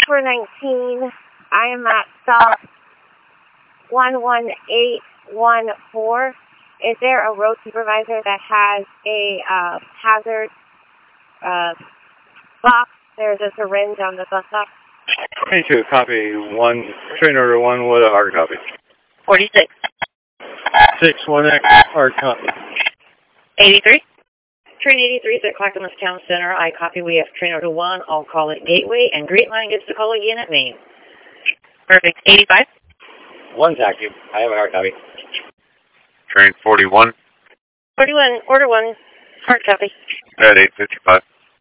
419. I am at stop 11814. Is there a road supervisor that has a hazard box? There's a syringe on the bus stop. 22, copy. Train order 1 with a hard copy. 46. 6-1X, hard copy. 83. Train 83 is at Clackamas Town Center. I copy. We have train order 1. I'll call it Gateway, and Great Line gets the call again at Maine. Perfect. 85. 1 taxi. I have a hard copy. Train 41. 41, order 1, hard copy. At 8:55.